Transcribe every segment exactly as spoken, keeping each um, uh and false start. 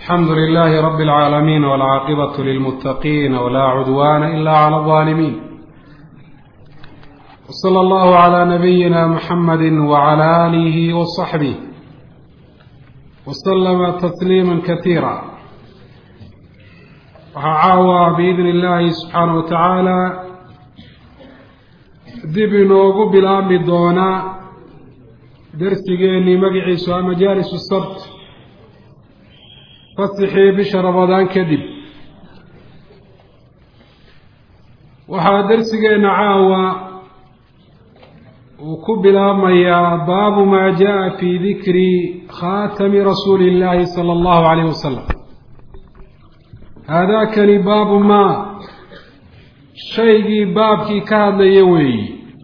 الحمد لله رب العالمين والعاقبة للمتقين ولا عدوان إلا على الظالمين، وصلى الله على نبينا محمد وعلى آله وصحبه وسلم تسليما كثيرا. وعاوى بإذن الله سبحانه وتعالى dib inoogu bilaabmi doona darsigeennii magaciisu ah majaalis sabt fasixii bisha ramadaan kadib. waxaa darsigeenna caawa uu ku bilaabmayaa baabu maa jaa fii dikri khaatami rasuuli illaahi sala allahu calayh wasalam. haadaakani baabu maa shaygii baabkii ka hadlaya weeyi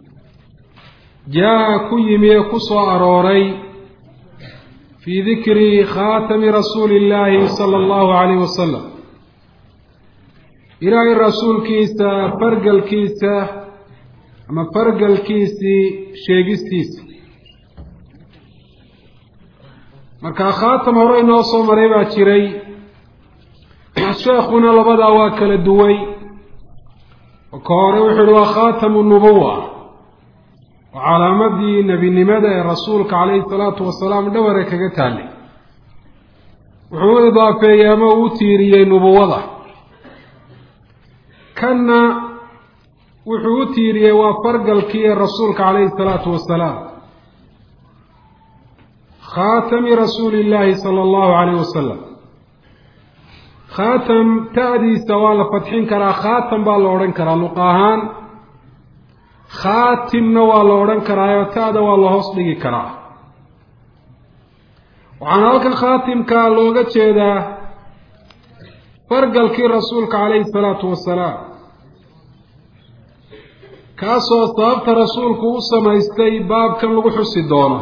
jaa ku yimi ee ku soo arooray fii dikri khaatami rasuuli illaahi sala allahu calayh wasalam, ilaahay rasuulkiisa fargalkiisa ama fargalkiisii sheegistiisa. markaa khaatam hore inoo soo maray baa jiray, sheekhuna labadaa waa kala duway. ka hore wuxuu uhi waa khaatamu nubuwa, waa calaamadii nebinimada ee rasuulka calayhi salaatu wasalaam dhaware kaga taallay. wuxuu u idaafeeyey ama uu tiiriyey nubuwada. kanna wuxuu u tiiriyey waa fargalkii ee rasuulka calayhi salaatu wasalaam, khaatami rasuuli illaahi sala allahu calayh wasalam. khaatam ta'diisa waa la fadxin karaa, khaatam baa la odhan karaa luqa ahaan. khaatimna waa la odhan karaayo ta'da waa la hoos dhigi karaa. waxaana halkan khaatimka looga jeedaa fargalkii rasuulka calayhi salaatu wasalaam, kaasoo sababta rasuulku u samaystay baabkan lagu xusi doono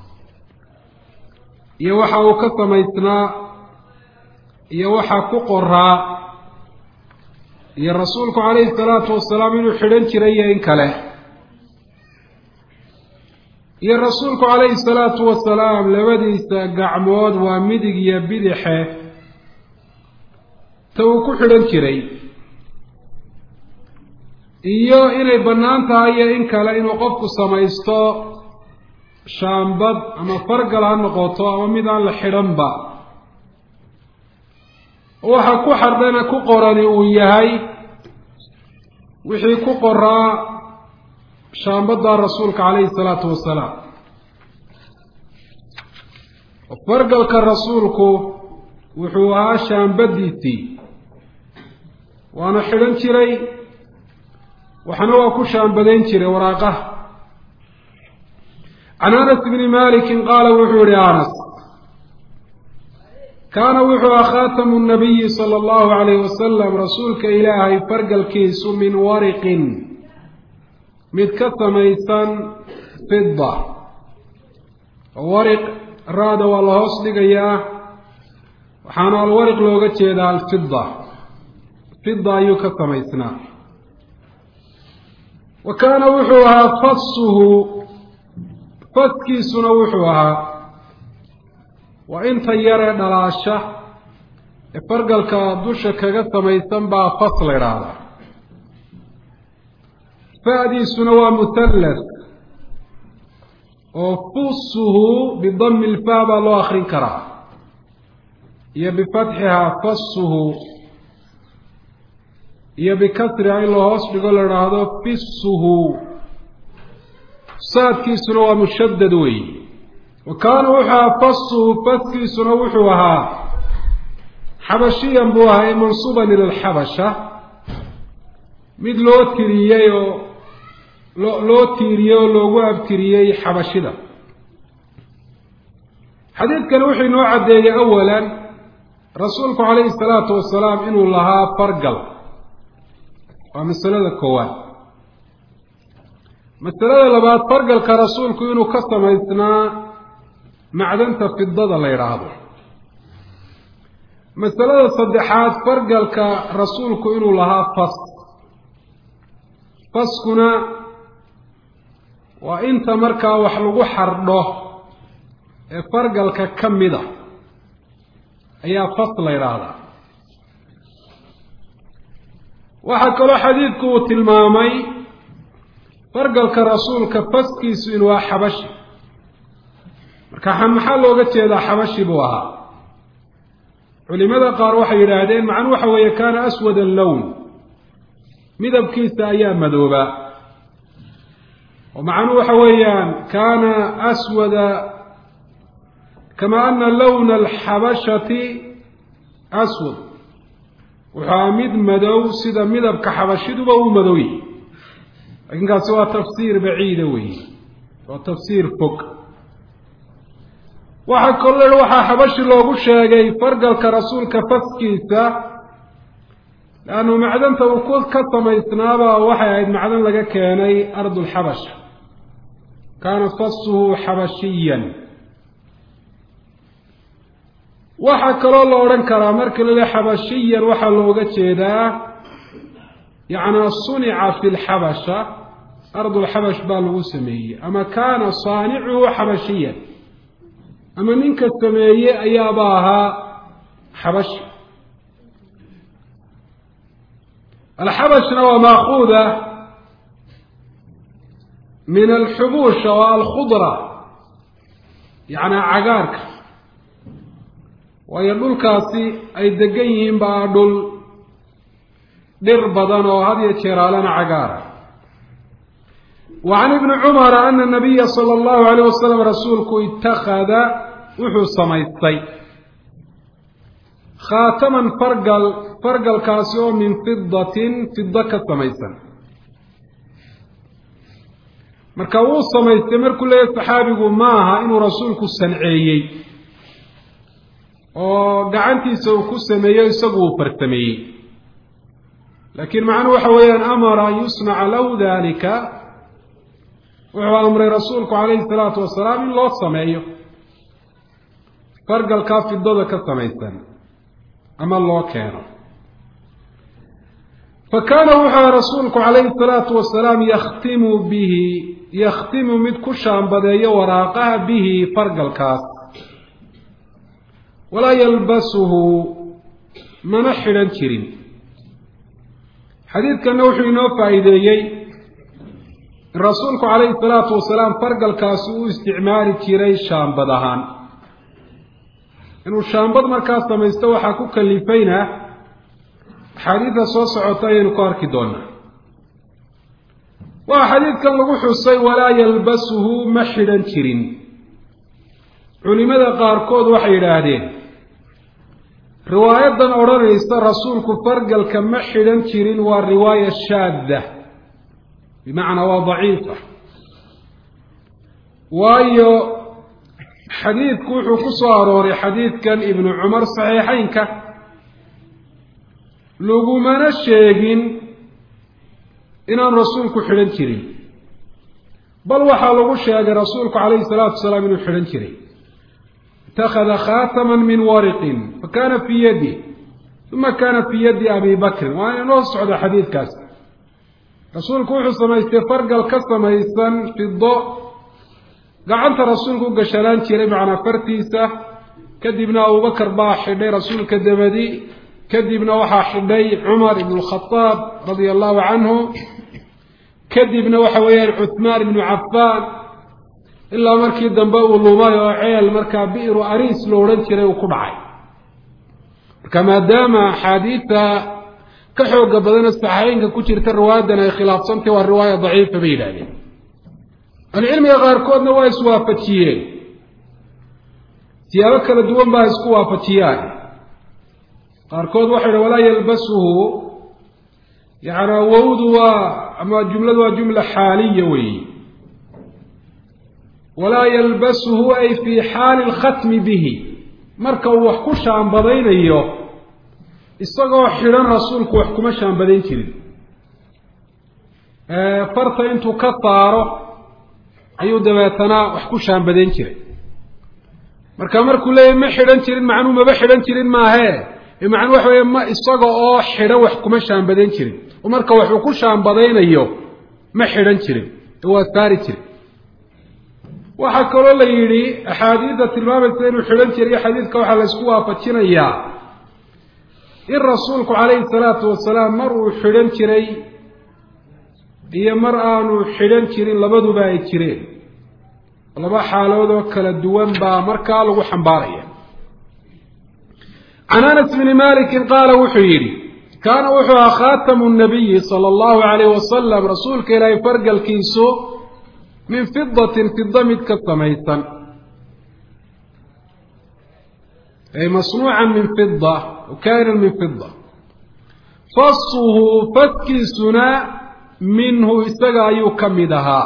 iyo waxa uu ka samaysnaa iyo waxaa ku qoraa, iyo rasuulku calayhi salaatu wasalaam inuu xidhan jiray iyo in kale, iyo rasuulku calayhi salaatu wasalaam labadiisa gacmood waa midig iyo bidixe ta uu ku xidhan jiray, iyo inay bannaan tahay iyo in kale inuu qofku samaysto shaambad ama fargal ha noqoto ama mid aan la xidhanba, waxa ku xardhana ku qorani uu yahay wixii ku qoraa shaambadda rasuulka calayhi salaatu wasalaam. fargalka rasuulku wuxuu ahaa shaambadiisii, waana xidhan jiray, waxna waa ku shaambadayn jiray waraaqaha. can anas bni malikin qaala wuxuu yihi anas, kaana wuxuu aha khaatamu nabiyi sala allahu calayh wasalam, rasuulka ilaahay fargalkiisu min wariqin, mid ka samaysan fida. wariq raada waa la hoos dhigayaa, waxaana alwariq looga jeedaa alfida. fida ayuu ka samaysnaa. wa kaana wuxuu ahaa fasuhu, faskiisuna wuxuu ahaa waa inta yaree dhalaasha ee fargalka dusha kaga samaysan baa fas la idhaahdaa. fa'diisuna waa mutallas oo fusuhu bidami ilfaa baa loo akrin karaa iyo bifatxihaa fasuhu, iyo bikasriha in loo hoos dhigo la idhaahdo fisuhu. saadkiisuna waa mushaddad weeye. wa kaana wuxuu ahaa fasuhu, faskiisuna wuxuu ahaa xabashiyan buu ahaa, mansuuban ila alxabasha, mid loo tiriyey oo loo loo tiiriyey oo loogu abtiriyey xabashida. xadiidkani wuxuu inoo caddeeyey awalan rasuulku calayhi salaatu wasalaam inuu lahaa fargal. waa masalada koowaad. masalada labaad, fargalka rasuulku inuu ka samaysnaa macdanta fidada la yidhaahdo. masalada saddexaad, fargalka rasuulku inuu lahaa fas. faskuna waa inta markaa wax lagu xardho ee fargalka ka mida. ayaa fas la yidhaahdaa. waxaa kaloo xadiidku uu tilmaamay fargalka rasuulka faskiisu inuu waa xabashi. marka maxaa looga jeedaa xabashi buu ahaa? culimada qaar waxay yidhaahdeen macnuu waxa weeye kaana aswad allown, midabkiisa ayaa madoobaa. oo macnuu waxa weeyaan kaana aswada kama ana lowna alxabashati aswad, wuxuu mid madow sida midabka xabashiduba uu madow yahay. laakiin kaasi waa tafsiir baciida weeye, waa tafsiir fog. waxaa kaloo waxaa xabashi loogu sheegay fargalka rasuulka faskiisa leannu macdanta uu ku ka samaysnaaba waxay ahayd macdan laga keenay ardulxabash, kaana fasuhu xabashiyan. waxaa kaloo la odhan karaa marka la leeyahay xabashiyan waxaa looga jeedaa yacnaa sunica fi lxabasha, ardulxabash baa lagu sameeyey, ama kaana saanicuhu xabashiyan, ama ninka sameeye ayaaba ahaa xabashi. alxabashna waa maakuuda min alxubuusha waa alkhudra, yacnaa cagaarka, waayo dhulkaasi ay degan yihiin baa dhul dhir badan oo had iyo jeeraalana cagaara. وعن ابن عمر أن النبي صلى الله عليه وسلم رسولك اتخذ وحو سميستي خاتما فرقل فرقل كاسيو من فضة فضة سميسا مركو سميستي مركو لي الصحابي ماها إنه رسولك السنعيي وقعنتي سوكو سميي سقو فرتمي، لكن معنى حويا أمر يصنع له ذلك، wuxuu amray rasuulku calayhi salaatu wasalaam in loo sameeyo fargalkaa fidada ka samaysan ama loo keeno. fa kaana wuxuu rasuulku calayhi salaatu wasalaam yakhtimu bihi yakhtimu mid ku shaambadeeyo waraaqaha bihi fargalkaas, walaa yalbasuhu mana xidhan jirin. xadiidkanna wuxuu inoo faa'iideeyey rasuulku calayhi salaatu wasalaam fargalkaasi uu isticmaali jiray shaambad ahaan. inuu shaambad markaa samaysto waxaa ku kalifayna axaadiida soo socota ayaynu ku arki doonaa. waa xadiidkan lagu xusay walaa yalbasuhu ma xidhan jirin. culimada qaarkood waxay yidhaahdeen riwaayadan odhanaysa rasuulku fargalka ma xidhan jirin waa riwaaya shaadda, bimacnaa waa daciifa. waayo xadiidku wuxuu ku soo arooray xadiidkan ibnu cumar saxiixaynka, lagumana sheegin inaan rasuulku xidhan jirin, bal waxaa lagu sheegay rasuulku calayhi salaatu wasalaam inuu xidhan jiray. itakhada khaataman min wariqin fakana fii yadi uma kana fii yadi abi bakrin. waa inoo socda xadiidkaas. rasuulku wuxuu samaystay fargal ka samaysan fido, gacanta rasuulku u gashanaan jiray macnaa fartiisa, kadibna abubakar baa xidhay rasuulka dabadi, kadibna waxaa xidhay cumar ibnu lkhadaab radia allahu canhu, kadibna waxa weeyaan cuthmaan ibnu cafaan, ilaa markii dambe uu lumay oo ceel markaa bi'ru ariis lo odhan jiray uu ku dhacay. marka maadaama axaadiida ka xooga badana saxaynka ku jirta riwaayadan ay khilaafsantay waa riwaaya daciifa bay yidhahdeen. ahlucilmiga qaarkoodna waa iswaafajiyeen, siyaabo kala duwan baa isku waafajiyaan. qaarkood waxay yidhahen walaa yalbasuhu, yacnaa wowdu waa ama jumladu waa jumla xaaliya weeye. walaa yalbasuhu ay fii xaali lkhatmi bihi, marka uu wax ku shaambadaynayo isagoo xidhan rasuulku wax kuma shaambadayn jirin. farta intuu ka saaro ayuu dabeetana wax ku shaambadayn jiray. marka markuu leeyahy ma xidhan jirin macnuu maba xidhan jirin maahee, macnuu waxa weeye ma isaga oo xidhan wax kuma shaambadayn jirin, oo marka waxuu ku shaambadaynayo ma xidhan jirin, waa saari jiray. waxaa kaloo la yidhi axaadiidda tilmaamaysa inuu xidhan jiray xadiidka waxaa la isku waafajinayaa in rasuulku calayhi salaatu wasalaam mar uu xidhan jiray iyo mar aanu xidhan jirin labaduba ay jireen laba xaalood oo kala duwan baa markaa lagu xambaaraya can anas bni malikin qaala wuxuu yidhi kaana wuxuu ahaa khaatamu nabiyi sala allahu calayhi wasalam rasuulka ilaahay fargalkiisu min fidatin fida mid ka samaysan ay masnuucan min fida kainan min fida fasuhu faskiisuna minhu isaga ayuu ka mid ahaa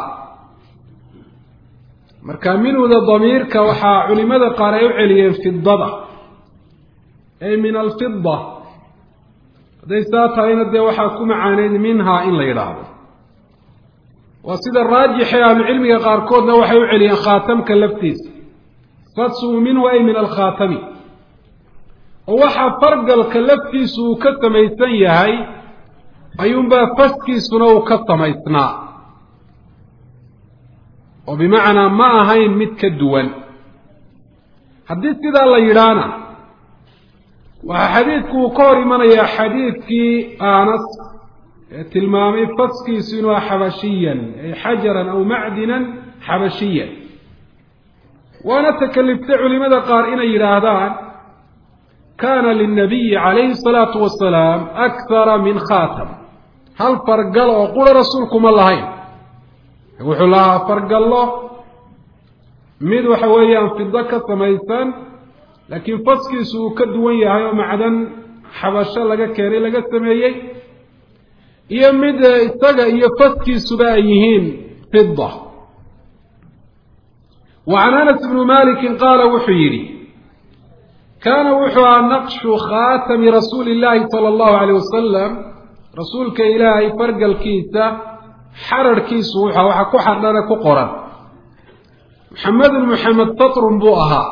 marka minhuda damiirka waxaa culimada qaar ay u celiyeen fidada ay min alfida hadday saa tahayna dee waxaa ku macaaneyd minhaa in la yidhaahdo waa sida raajixee ahlucilmiga qaarkoodna waxay u celiyeen khaatamka laftiisa fasuu minhu ay min alkhaatami oo waxaa fargalka laftiisu uu ka samaysan yahay ayuunbaa faskiisuna uu ka samaysnaa oo bimacnaa ma ahayn mid ka duwan haddii sidaa la yidhaahna waxaa xadiidku uu ka hor imanayaa xadiidkii anas ee tilmaamay faskiisu inuu ah xabashiyan ay xajaran aw macdinan xabashiyan waana takaliftay culimada qaar inay yidhaahdaan kaana lilnabiyi calayhi salaatu wasalaam akthara min khaatam hal fargal oo qura rasuulku ma lahayn wuxuu lahaa fargallo mid waxa weeyaan fido ka samaysan laakiin faskiisu uu ka duwan yahay oo macdan xabasho laga keenay laga sameeyey iyo mid isaga iyo faskiisuba ay yihiin fida wa can anas bni malikin qaala wuxuu yidhi kaana wuxuu ahaa naqshu khaatami rasuuli illaahi sala allahu calayh wasalam rasuulka ilaahay fargalkiisa xararhkiisu wuxua waxa ku xardhana ku qoran muxamedun muxamed satrun buu ahaa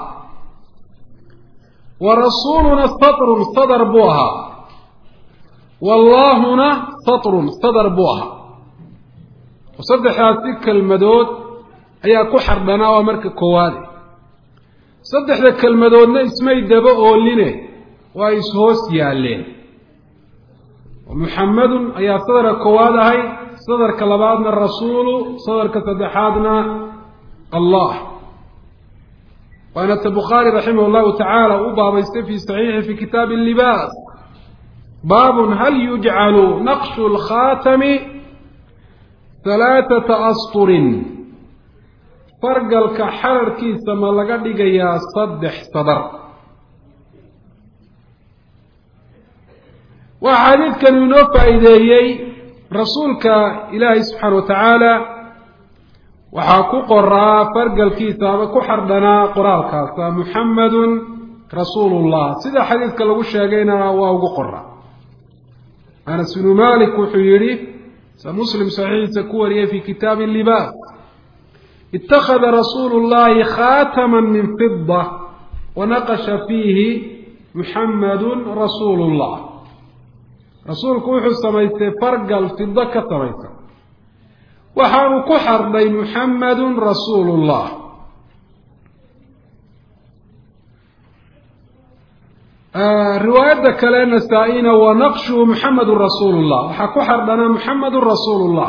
wa rasuuluna satrun sadar buu ahaa wallaahuna satrun sadar buu ahaa saddexdaasi kelmadood ayaa ku xardhanaa waa marka koowaade saddexda kelmadoodna ismay daba ooline waa is-hoos yaalleen muxamedun ayaa sadarka koowaad ahayd sadarka labaadna rasuulu sadarka saddexaadna allah waana ta bukhaari raximah llahu tacaala u baabaystay fi saxiixi fi kitaabi libaas baabun hal yujcalu naqshu lkhaatami halaathata asturin fargalka xararkiisa ma laga dhigayaa saddex sadar waxaa xadiidkan inoo faa'iideeyey rasuulka ilaahay subxaana wa tacaala waxaa ku qoraa fargalkiisa ama ku xardhanaa qoraalkaasa muxamedun rasuulullah sida xadiidka lagu sheegayna waa ugu qoraa anas bnu malik wuxuu yidhi sa muslim saxiixiisa ku wariyay fi kitaabi libaas ittakhada rasuulu llahi khaatama min fida wanaqasha fiihi muxamedun rasuulu llah rasuulku wuxuu samaystay fargal fido ka samaysan waxaanu ku xardhay muxamedun rasuulu llah riwaayadda kale nasaa-ina wa naqshuhu muxamedun rasuulu llah waxaa ku xardhanaa muxamedun rasuulu llah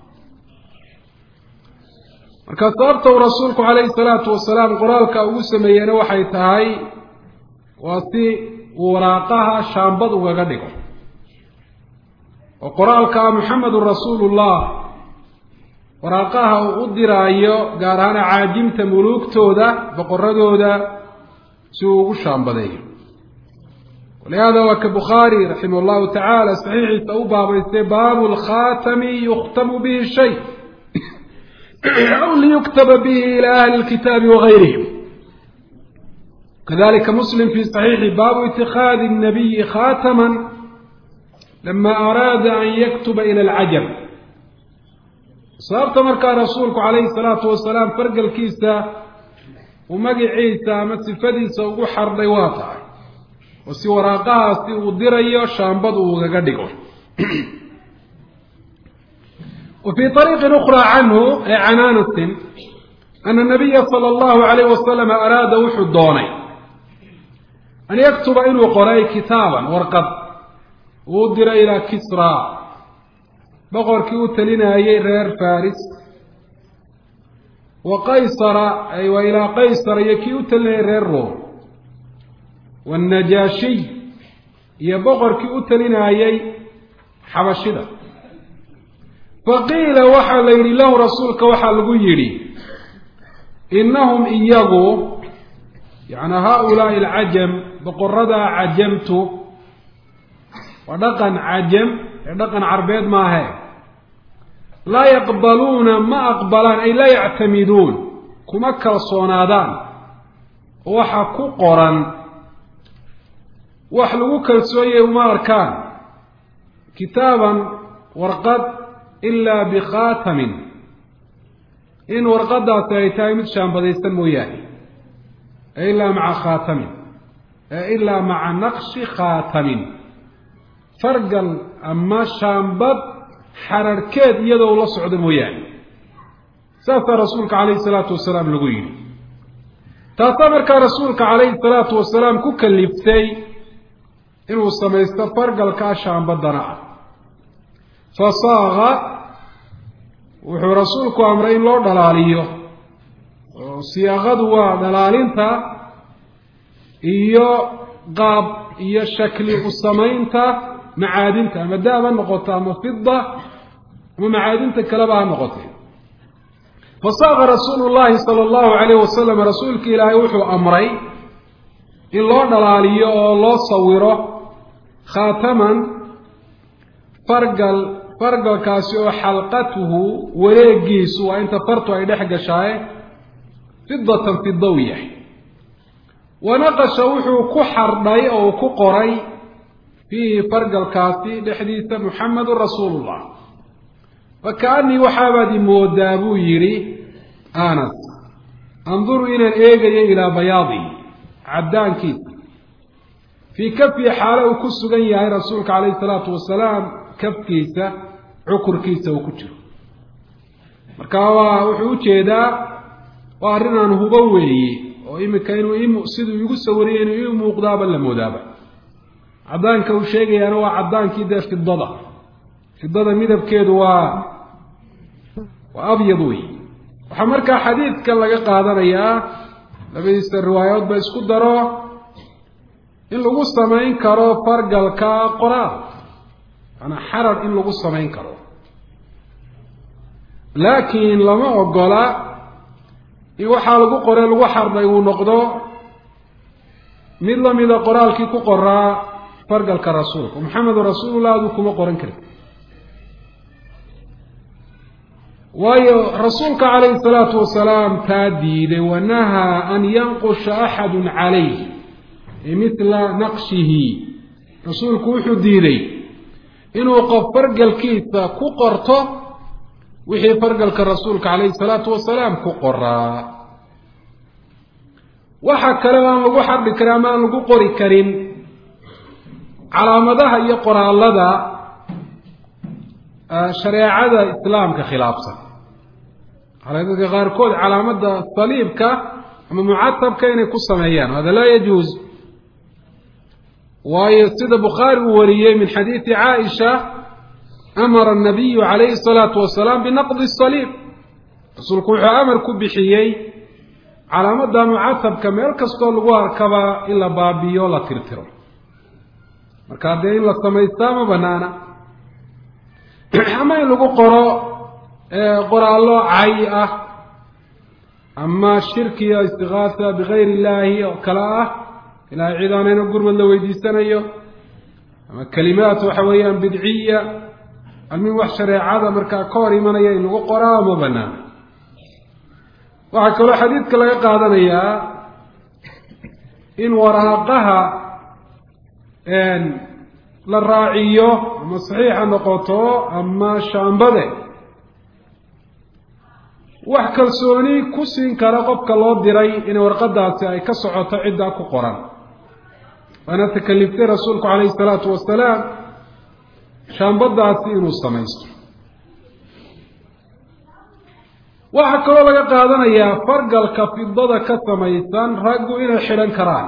markaa sababta uu rasuulku calayhi salaatu wasalaam qoraalka ugu sameeyeyna waxay tahay waa si uu waraaqaha shaambad ugaga dhigo oo qoraalka muxamedun rasuulullah waraaqaha uu u diraayo gaar ahaan caajimta muluugtooda boqoradooda si uu ugu shaambadeeyo walihaada waa ka bukhaari raximah llahu tacaala saxiixiisa u baabaystay baabu lkhaatami yukhtamu bihi shay aw liyuktaba bihi ila ahli lkitaabi wagayrihim kadalika muslim fi saxiixi baabu itikaadi nabiyi khaataman lama araada an yaktuba ila alcajab sababta markaa rasuulku calayhi salaatu wasalaam fargalkiisa uu magaciisa ama sifadiisa ugu xardhay waa tahay oo si waraaqahaasi uu dirayo shaambad uu ugaga dhigo wa fii ariiqin ukhraa canhu ee can anasin أن النبي صلى الله عليه وسلم أراد وحو الدوني أن يكتب إنه قرأي كتابا ورقب ودر إلى كسرى بقر كيوت لنا يرير فارس وقيصر أي وإلى قيصر يكيوت لنا يرير روم والنجاشي يبقر كيوت لنا يي حبشدة فقيل وحى ليلي له رسولك وحى لقيري إنهم إياغو يعني هؤلاء العجم بقرد عجمت ودقن عجم دقن عربيد ما هي لا يقبلون ما أقبلان أي لا يعتمدون كمكة الصونادان وحكو قرن وحلوك السوية وما أركان كتابا ورقد إلا بخاتم إن ورقدها تأتي متشان بديستان موياهي إلا مع خاتم إلا مع نقش خاتم فرق أما شامبد حرركات يدو الله سعود موياهي سأتى رسولك عليه الصلاة والسلام لغيري تعتبر كرسولك عليه الصلاة والسلام كوكاليفتي إنه سميست فرق الكاشامبد دناء فصاغ wuxuu rasuulku amray in loo dhalaaliyo oo siyaaqadu waa dhalaalinta iyo qaab iyo shakli u samaynta macaadinta ama daaba noqoto ama fidda ama macaadinta kale baa noqotay fasaaqa rasuulullaahi sala allahu calayhi wasallam rasuulka ilaahay wuxuu amray in loo dhalaaliyo oo loo sawiro khaataman fargal fargalkaasi oo xalqatuhu wareegiisu waa inta fartu ay dhex gashaay fidatan fidawiya wanaqasha wuxuu ku xardhay oo ku qoray fiihi fargalkaasi dhexdiisa muxamedun rasuulullah fakaanii waxaabaad imoodaa buu yidhi anas anduru inaan eegayo ilaa bayaadihi caddaankiisa fii kafii xaale uu ku sugan yahay rasuulka calayhi salaatu wasalaam kafkiisa cukurkiisa uu ku jiro marka waa wuxuu u jeedaa waa arrin aan hubo weeye oo imika inuu siduu igu sawiriyay inuu ii muuqdaaba la moodaaba caddaanka uu sheegayaana waa caddaankii dee fidada fidada midabkeedu waa waa abyad wey waxaa markaa xadiidkan laga qaadanayaa labadiisa riwaayadood ba isku daro in lagu samayn karo fargalka qoraal أنا حرر إن لغو سمين كرو لكن لما أقول يوحى لغو قرى لغو حرد يو نقضو ملا ملا قرى كي قرى فرق الكرسول ومحمد رسول الله دوكم قرى كريم ورسولك عليه الصلاة والسلام تاديد ونهى أن ينقش أحد عليه مثل نقشه رسولك وحديدي inuu qof fargalkiisa ku qorto wixii fargalka rasuulka calayhi salaatu wasalaam ku qoraa waxa kale aan lagu xadhi karin ama aan lagu qori karin calaamadaha iyo qoraalada shareecada islaamka khilaafsan calaamadaha qaarkood calaamada saliibka ama mucatabka inay ku sameeyaan hada laa yajuuz ويسيد بخاري وريه من حديث عائشة أمر النبي عليه الصلاة والسلام بنقض الصليب رسول كوحة أمر كبحيي على مدى معثب كما يركزتوا الغوار كبا إلا بابي ولا ترتر مركادين إلا السميستام بنانا أما يلقوا قراء قراء الله عيئة أما الشركية استغاثة بغير الله وكلاءه إلى عيدانين وقرم اللو يديستانيو أما كلمات وحويا بدعية المين وحشري عادة مركا كوري من يين وقرام وبنان وحكولو حديث كلا يقادنيا إن وراقها إن للراعيو أما صحيحا نقوطو أما شامبده وحكالسوني كسين كراقبك الله ديري إن ورقدها سيأي كسعوتا عدا كقران أنا تكلفت رسولك عليه الصلاة والسلام شان بدأت إنه السميست waxaa kaloo laga qaadanayaa fargalka fidada ka samaysan raggu inay xidhan karaan.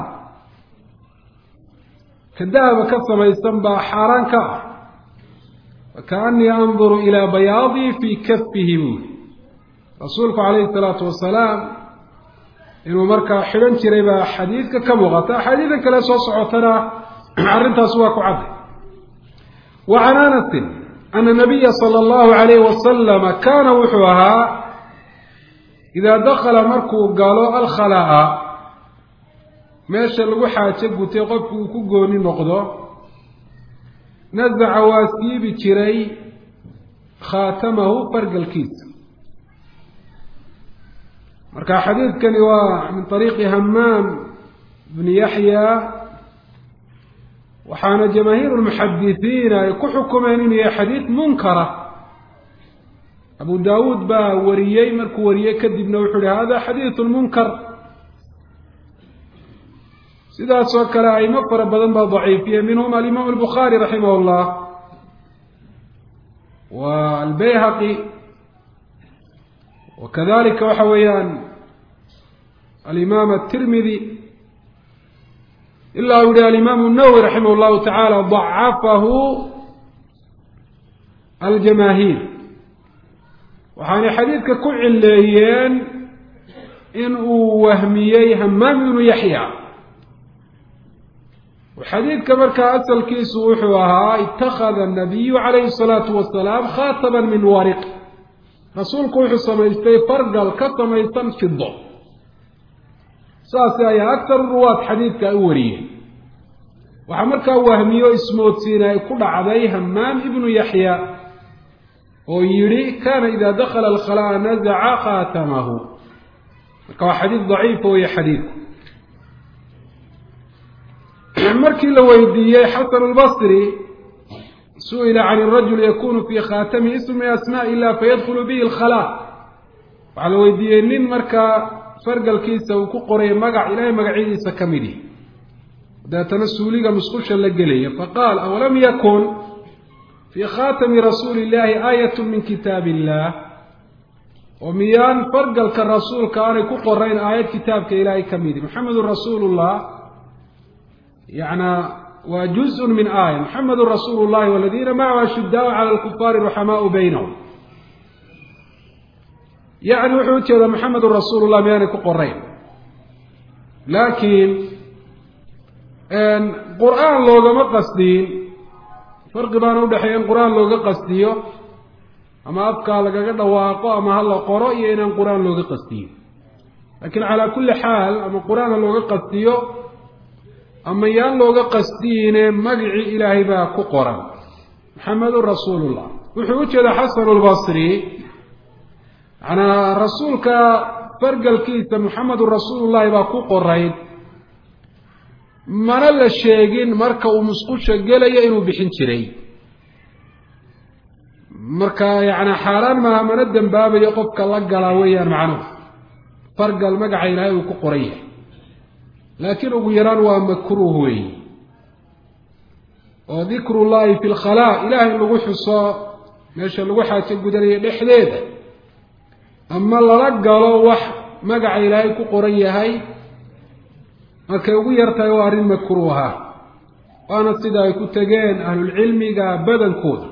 ka dahaba ka samaysan baa xaaraan ka ah. fakaanii anduru ilaa bayaadii fii kafihi buuli rasuulku calayhi salaatu wasalaam inuu markaa xidhan jiray baa xadiidka ka muuqata. axaadiida kale soo socotana arrintaas waa ku cadday. wa can anasin ana nabiya sala allahu calayhi wasalama kaana wuxuu ahaa idaa dakhala markuu galo alkhalaa'a meesha lagu xaajo gutay qofku uu ku gooni noqdo nazaca waa siibi jiray khaatamahu fargalkiisa. marka xadiidkani waa min طariiqi hamaam bni yaxya waxaana jamaahiir lmuxadisiina ay ku xukumeen inuu yahay xadiid munkara. abu daawuud baa wariyey, markuu wariyey kadibna wuxuu yihi hada xadiidu munkar. sidaas oo kale aimo fara badan baa daciifiyey, minhum alimaam albukhaari raximah llah wa albayhaqi wakadalika waxa weeyaan alimaam atirmidi ilaa u yihi alimaamu nawowi raximah llahu tacaala dacafahu aljamaahiir. waxaanay xadiidka ku cileeyeen in uu wahmiyey hamaam ibnu yaxya. xadiidka markaa asalkiisu wuxuu ahaa ittakhada anabiyu calayhi salaatu wasalaam khaataman min wariq. rasuulku wuxuu samaystay fargal ka samaysan fido. saasi ayaa aktaru ruwaad xadiidka u wariyeen. waxaa markaa wahmiyo ismoodsiina ay ku dhacday hamaam ibnu yaxya oo yidhi kaana idaa dakhala alkhalaa'a nazaca khaatamahu. marka waa xadiid daciifa weeye xadiidku. markii la weydiiyey xasan albasri su-ila can irajul yakunu fii khaatami ism min asmaa illah fayadkhulu bihi alkhalaa. waxaa la weydiiyey nin markaa fargalkiisa uu ku qoray magac ilaahay magacyadiisa ka midi daatana suuliga musqusha la gelaya. faqaal awalam yakun fii khaatami rasuuli illahi aayatu min kitaab illah. oo miyaan fargalka rasuulka aanay ku qorayn aayad kitaabka ilaahay ka midi. maxamedun rasuulu llah يعني وجزء من آية محمد رسول الله والذين معه أشداء على الكفار رحماء بينهم. يعني وحوتي محمد رسول الله مياني كقرين. لكن قرآن لوغا ما قصدين فرق بان ودحين قرآن لوغا قصديو أما أبقى لغا دواقو أما هلا قرأي إن قرآن لوغا قصدين. لكن على كل حال أما قرآن لوغا قصديو ama yaan looga qasdiine magacii ilaahay baa ku qoran maxamedun rasuulullah. wuxuu u jeeda xasanu lbasri manaa rasuulka fargalkiisa maxamedun rasuulullahi baa ku qorayd, mana la sheegin marka uu musqusha gelaya inuu bixin jiray. marka yani xaaraan maaha, mana dembaabayo qofka la galaa weeyaan macnuhu. fargal magaca ilaahay uu ku qoran yahay, laakiin ugu yaraan waa makruuh weeye. oo dikru llahi fi lkhalaa ilaahay lagu xuso meesha lagu xaajo gudanayo dhexdeeda ama lala galo wax magaca ilaahay ku qoran yahay markay ugu yartahay waa arrin makruuha. waana sida ay ku tegeen ahlulcilmiga badankooda.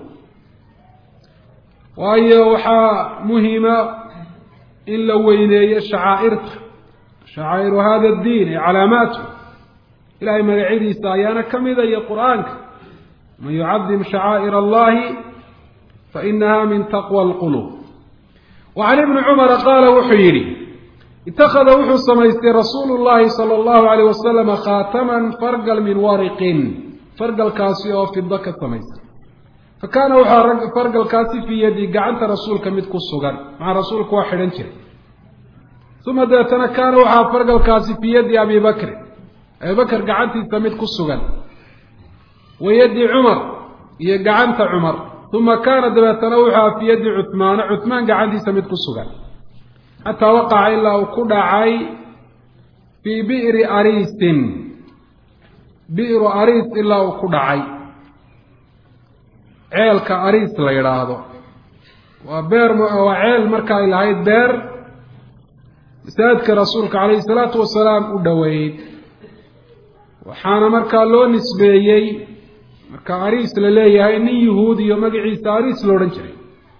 waayo waxaa muhima in la weyneeyo shacaa'irta shacaa'iru hada addiin ee calaamaatu ilaahay magacyadiisa ayaana ka mida iyo qur-aanka. man yucadim shacaa'ir allahi fainaha min taqwa alquluub. wa can ibni cumara qaala wuxuu yidhi itakhada wuxuu samaystay rasuulu llahi sala allahu alayh wasalama khaataman fargal min wariqin. fargalkaasi oo fido ka samaystay. fakaana waxaa fargalkaasi fii yadi gacanta rasuulka mid ku sugan, maca rasuulku waa xidhan jiray. uma deetana kaana waxaa fargalkaasi fii yadi abi bakrin, abi bakr gacantiisa mid ku sugan, wa yadi cumar iyo gacanta cumar. uma kaana dabeetana waxaa fii yadi cuhmaana, cuhmaan gacantiisa mid ku sugan, xataa waqaca ilaa uu ku dhacay fii bi'ri ariisin, bi'ru ariis ilaa uu ku dhacay, ceelka ariis la yidhaahdo وبير وعيل مركا إلى هاي بير مساعدك رسولك عليه الصلاة والسلام ودويد وحانا مركا لو نسبيي مركا عريس لليه إني يهودي ومقعيس عريس لو رنجري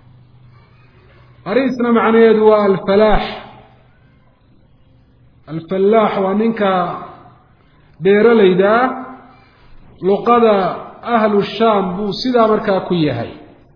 عريسنا معنى يدوى الفلاح الفلاح ومنك بير ليدا لقد أهل الشام بو سيدا مركا كويهي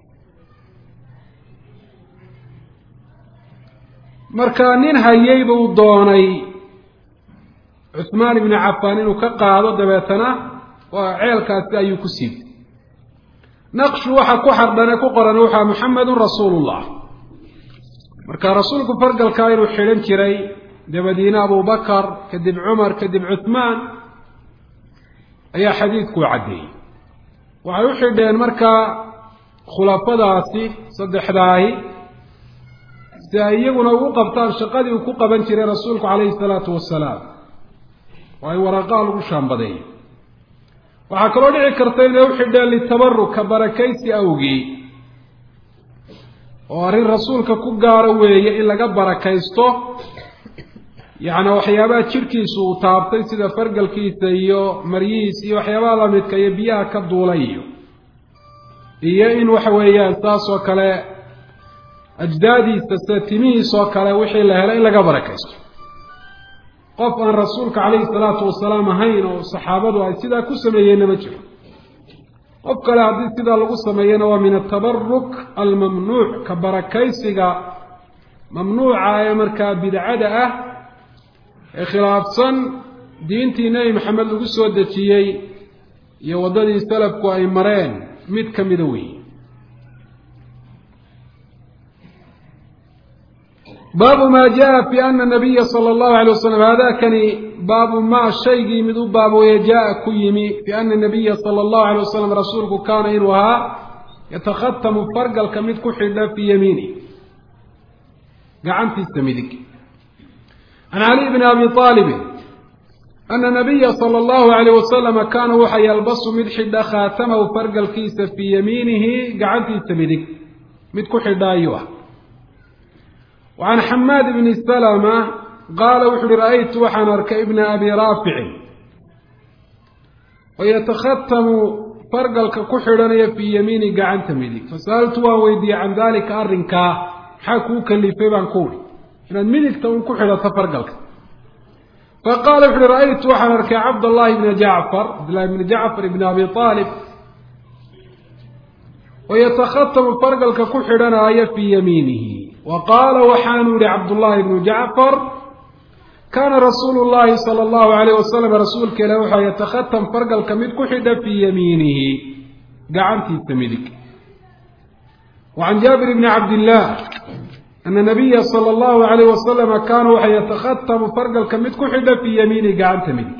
marka nin hayay buu doonay Uthman ibn Affan inuu ka qaado dabeetana waa ceelkaasi ayuu ku siibtay naqsh waxa ku xardana ku qoran waxa Muhammadun Rasuulullah marka rasuulku fargalka inuu xiran jiray dabadiina Abu Bakar kadib Umar kadib Uthman ayaa xadiidku cadeeyay waxa uu xidheen marka khulafadaasi saddexdaahi iyaguna ugu qabtaan shaqadii uu ku qaban jiray rasuulku calayhi salaatu wasalaam way waraqaal ugu shaambaday waxa kaloo dhici karta inay u xidhaan li tabarruka barakaysi awgi oo arin rasuulka ku gaaro weeye in laga barakaysto yaana waxyaabaha jirkiisu uu taabtay sida fargalkiisa iyo maryiis iyo waxyaabaha la midka iyo biyaha ka duulayo iyo in waxa weeyaan taas oo kale أجدادي تستميه سوكالا وحي الله إلا قبركيس قف أن رسولك عليه الصلاة والسلام هين وصحابته أي سيدا كسميين مجر قف كلا عدد سيدا لقسميين ومن التبرك الممنوع كبركيسك ممنوع يمركا بدعدة خلاف صن دينتي ناي محمد لقسوة دتيي يودني سلفك أي مرين ميت كمدوي باب ما جاء في أن النبي صلى الله عليه وسلم هذا كان باب ما شيء من باب ويجاء كيمي في أن النبي صلى الله عليه وسلم رسولك كان إنها يتختم فرق الكميد كحل في يمينه قعنت استمدك عن علي بن أبي طالب أن النبي صلى الله عليه وسلم كان وحي يلبس مدحد خاتمه فرق الكيس في يمينه قعنت استمدك مد كحل أيوه وعن حماد بن سلمة قال وحر رأيت وحنرك ابن أبي رافع ويتختم فرقلك كحرني في يميني قعن تميدي فسألت ويدي عن ذلك أرنكا حكوك اللي في بانكوري إن الملك تقول كحرة فرقلك فقال وحر رأيت وحنرك عبد الله بن جعفر عبد الله بن جعفر بن أبي طالب ويتختم فرقلك كحرني في يمينه وقال وحان لعبد الله بن جعفر كان رسول الله صلى الله عليه وسلم رسول كلاوحا يتختم فرق الكميد كحد في يمينه قعنتي التميدك وعن جابر بن عبد الله أن النبي صلى الله عليه وسلم كان وحا يتختم فرق الكميد كحد في يمينه قعنت تميدك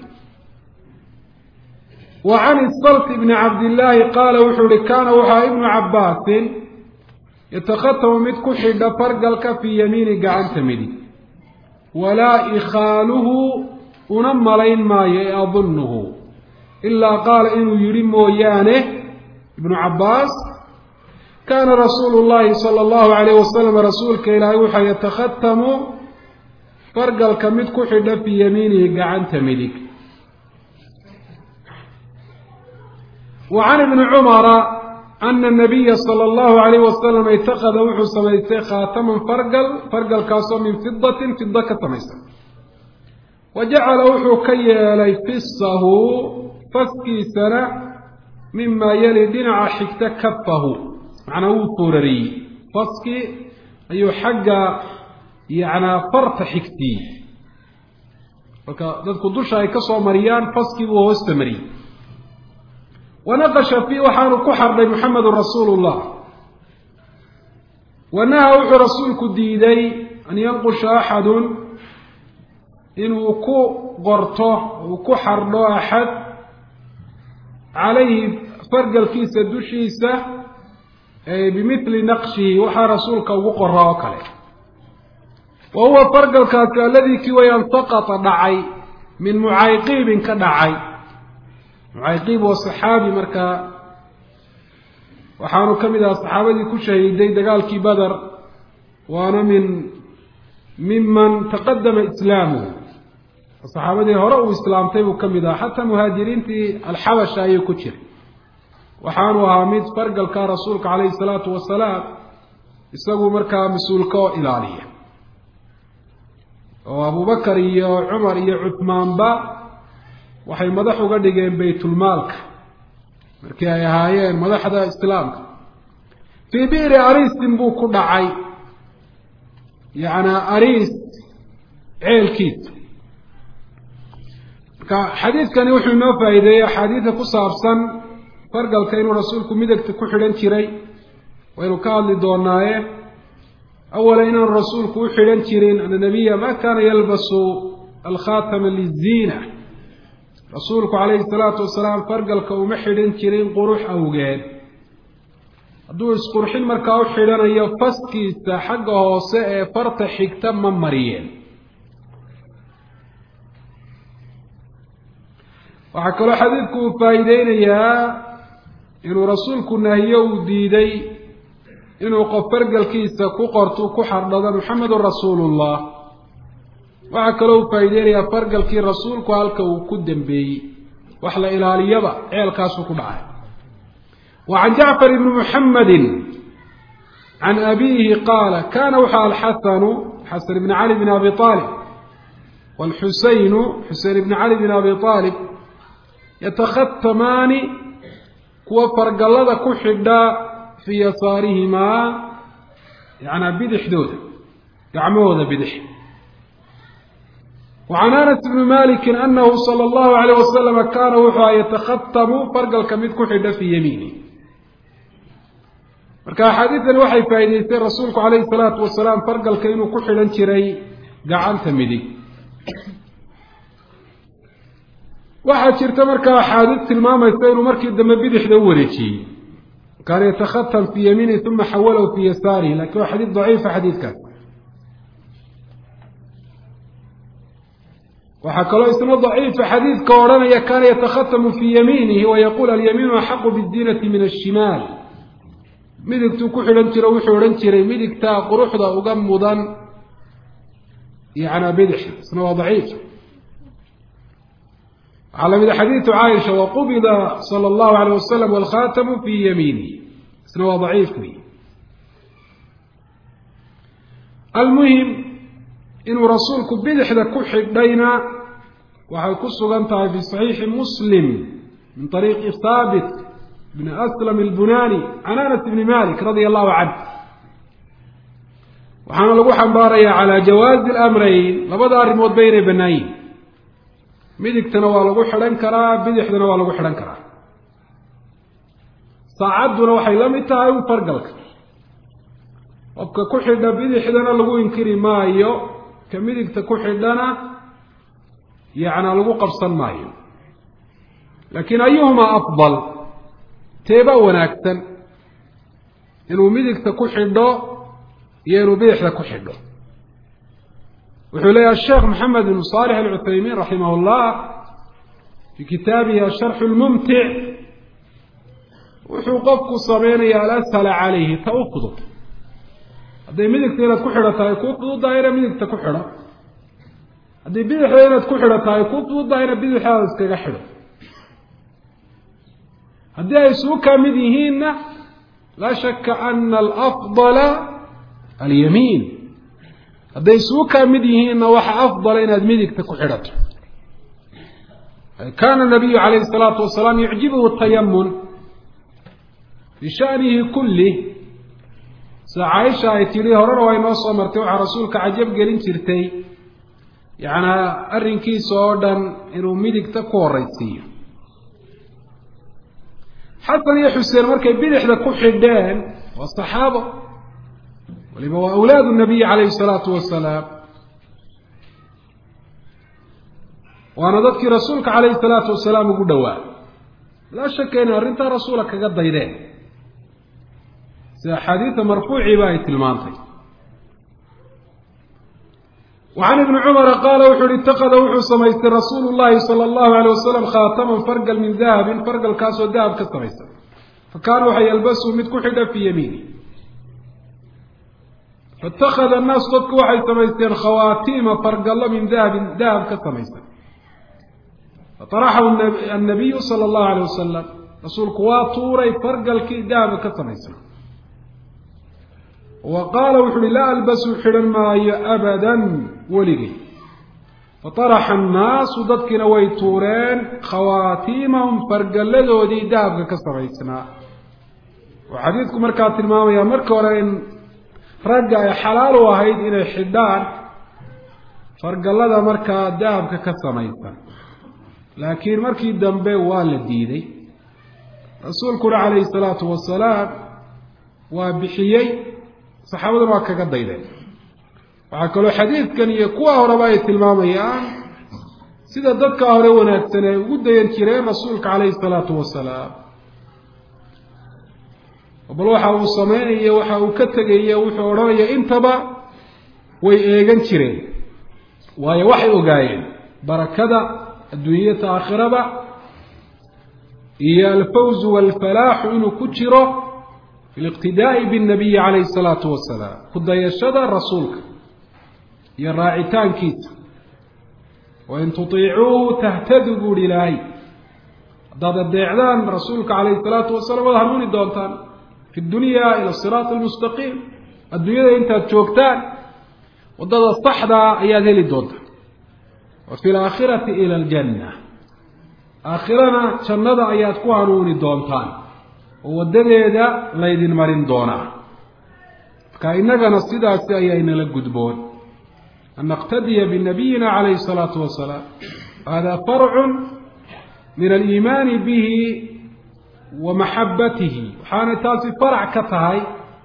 وعن الصلت بن عبد الله قال وحر كان وحا ابن عباس يتختم مد كحد فرقلك في يمين قعن تمدي ولا إخاله ونملين ما يظنه إلا قال إنه يرم ويانه ابن عباس كان رسول الله صلى الله عليه وسلم رسولك إلى يوحى يتختم فرقلك مد كحد في يمينه قعن تمدي وعن ابن عمر أن النبي صلى الله عليه وسلم اتخذ وحو سميسي خاتما فرقل فرقل كاسو من فضة فضة كتميسا وجعل وحو كي ليفسه فسكي سنة مما يلي دنع حكت كفه معنى هو طورري فسكي أيو حق يعني فرط حكتي فكذلك دوشا يكسو مريان فسكي وهو استمري ونقش فيه وحان كحر محمد رسول الله ونهى وحو رسولك ديدي أن ينقش أحد إنه كو غرطه وكو حرده أحد عليه فرق الكيسة دوشيسة بمثل نقشه وحى رسولك وقرأ وكله وهو فرق الكاك الذي كوي ينتقط دعي من معايقيب كدعي معايقيب والصحابي مركا waxaanu ka mid ah saxaabadii ku shahiiday dagaalkii badar waana min miman taqadama islaamuhu saxaabadii hore uu islaamtay buu ka mid ah xataa muhaajiriintii alxabasha ayuu ku jiray waxaanu ahaa mid fargalka rasuulka calayhi salaatu wasalaam isagu markaa mas-uulka oo ilaaliya oo abubakar iyo cumar iyo cuthmaanba waxay madax uga dhigeen baytulmaalka markii ay ahaayeen madaxda islaamka fii bi'ri ariisin buu ku dhacay yacnaa ariis ceelkiisa marka xadiidkani wuxuu inoo faa'iideeyey axaadiida ku saabsan fargalka inuu rasuulku midagta ku xidhan jiray waynu ka hadli doonaaye awala inaanu rasuulku u xidhan jirin ana nabiya ma kaana yalbasu alkhaatama liziina rasuulku calayhi salaatu wasalaam fargalka uma xidhan jirin qurux awgeed hadduu isqurxin markaa u xidhanayo faskiisa xagga hoose ee farta xigta ma mariyeen waxaa kaloo xadiidku uu faa'iideynayaa inuu rasuulku nahiyo uu diiday inuu qof fargalkiisa ku qorto ku xardhado muxamedun rasuulullah waxaa kaloo uu faa'iideynayaa fargalkii rasuulku halka uu ku dambeeyey wax la ilaaliyaba ceelkaasuu ku dhacay wa can jacfar ibni muxamedin can abiihi qaala kaana wuxuu alxasanu xasan ibni cali bn abi aalib waalxusaynu xusein ibni cali bn abi aalib yatakhatamaani kuwa fargallada ku xidha fii yasaarihimaa yacnaa bidixdooda gacmahooda bidix wa can anas bni malikin anahu sala allahu alayh wasalama kaana wuxuu a yatakhatamu fargalka mid ku xidha fii yamiini marka axaadiidani waxay faa'iideystay rasuulku calayhi salaatu wasalaam fargalka inuu ku xidhan jiray gacanta midig waxaa jirta markaa axaadiid tilmaamaysa inuu markii dambe bidixda u wareejiyey kaana yatakhatam fii yamiinihi uma xawalahu fii yasaarihi lakin waa xadiid daciifa xadiidkaas waxaa kaloo isna daciifa xadiidka odhanaya kaana yatakhatamu fii yamiinihi wayaquul alyamiinu axaqu biziinati min ashimaal midigtuu ku xidhan jiro wuxuu odhan jiray midigtaa quruxda uga mudan yacnaa bidix isna waa daciif waxaa lamid a xadiidu caaisha waqubida sala allahu alayh wasalam walkhatamu fii yamiinihi isna waa daciif wey almuhim inuu rasuulku bidixda ku xidhayna waxay ku sugan tahay fi saxiixi muslim min طariiqi haabit bn aslam albunani can anas bni malik radia allahu canh waxaana lagu xambaaraya calaa jawaazi اlamrayn labada arrimood ba inay bannaayiin midigtana waa lagu xidhan karaa bidixdana waa lagu xidhan karaa saacadduna waxay la mid tahay u fargalka qofka ku xidha bidixdana lagu inkiri maayo ka midigta ku xidhana yacnaa lagu qabsan maayo laakiin ayuhumaa afdal teeba wanaagsan inuu midigta ku xidho iyo inuu bidixda ku xidho wuxuu leeyahay sheekh maxamed ibnu saalix alcuthaymiin raximah llah fii kitaabihi asharxu lmumtic wuxuu qofku sameynaya alashala calayhi ta u fudud hadday midigta inaad ku xidhatahay kuu fududahayna midigta ku xidho haddii bidixda inaad ku xidhatahay kuu fududahayna bidixdaada iskaga xidho haddii ay isugu kaa mid yihiinna laa shaka ana alafdala alyamiin hadday isugu kaa mid yihiinna waxa afdala inaad midigta ku xidhato kaana nabiyu calayhi salaatu wasalaam yucjibuhu tayamun fii shanihi kulih sida caaisha ay tidhi horena waa inoo soo martay waxaa rasuulka cajab gelin jirtay yacnaa arrinkiisa oo dhan inuu midigta ku horraysiiyo xasan iyo xuseen markay bidixda ku xidheen waa saxaabo waliba waa awlaadu nabiyi calayhi salaatu wasalaam waana dadkii rasuulka calayhi salaatu wasalaam ugu dhowaa laa shaka inay arrintaa rasuula kaga daydeen sida axaadiida marfuuciiba ay tilmaantay وعن ابن عمر قال وxuu hi اتخذ wuxuu samaystay rasuul الlahi صلى الله عليه وسلم khاataman fargal min dahabin fargal kaasoo dahab ka samaysan فكانوا حيلبسوا مد كحدة في يمينه فاتخذ الناس ضدك وحي سميستين خواتيم فرق الله من ذهب ذهب كسميستين فطرحه النبي صلى الله عليه وسلم رسول قواطوري فرق الكذاب كسميستين وقال وحولي لا ألبس حرا معي أبدا ولقي فطرح الناس ضدك نويتورين خواتيمهم فرق اللذو دي ذهب كسميستين وحديثكم مركات الماما يا مركورين ragga ay xalaal u ahayd inay xidhaan fargalada markaa dahabka ka samaysan laakiin markii dambe waa la diiday rasuulku alayhi salaatu wasalaam waa bixiyay saxaabaduna waa kaga daydeen waxa kale xadiidkan iyo kuwa horeba ay tilmaamayaan sida dadka hore wanaagsan ay ugu dayan jireen rasuulka alayhi salaatu wasalaam bal waxa uu sameeyay waxa uu ka tagay wuxuu oranaya intaba way eegan jireen waayo waxay ogaayeen barakada adduunyada aakhirada iyo al-fawz wal-falah inuu ku jiro iqtidaa bin nabiy alayhi salatu wassalam kudayashada rasuulka iyo raacitaankiisa wa in tutii'uhu tahtadu lillahi dad deecdan rasuulka alayhi salatu wassalam wada hanuuni doontaan في الدنيا إلى الصراط المستقيم الدنيا أنت تشوكتان وضد الصحدة أياد هلي الدود وفي الآخرة إلى الجنة آخرنا شندا أياد كوانون الدونتان ودليدا ليدين مرين دونا كأنك نصيدا سيئين للقدبون أن نقتدي بالنبينا عليه الصلاة والسلام هذا فرع من الإيمان به ومحبته حان تاسي فرع كتهاي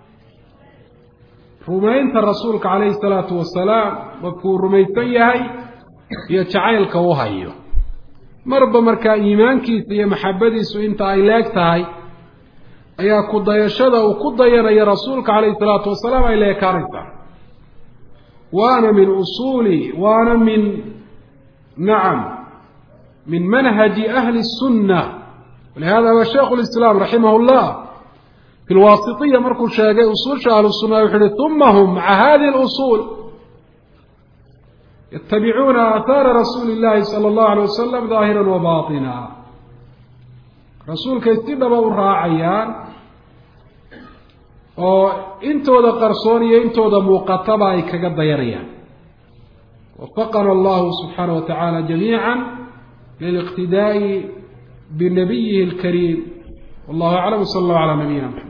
رمينت الرسول عليه الصلاة والسلام وكون رميتيهاي يتعايلك وهايو مربا مركا إيمانك يا محبتي سو انت ايلاكتهاي ايا كدايشدا وكداينا يا رسولك عليه الصلاة والسلام ايلاك عرفتا وانا من اصولي وانا من نعم من منهج اهل السنة ولهذا هو الشيخ الإسلام رحمه الله في الواسطية مركو شاقي أصول شاهل السنة وحده ثم هم مع هذه الأصول يتبعون آثار رسول الله صلى الله عليه وسلم ظاهرا وباطنا رسول كيستيب الراعيان وإنتو ذا قرصوني إنتو ذا مقطبة كقد يريان وفقنا الله سبحانه وتعالى جميعا للاقتداء بنبيه الكريم والله أعلم صلى الله على نبينا محمد.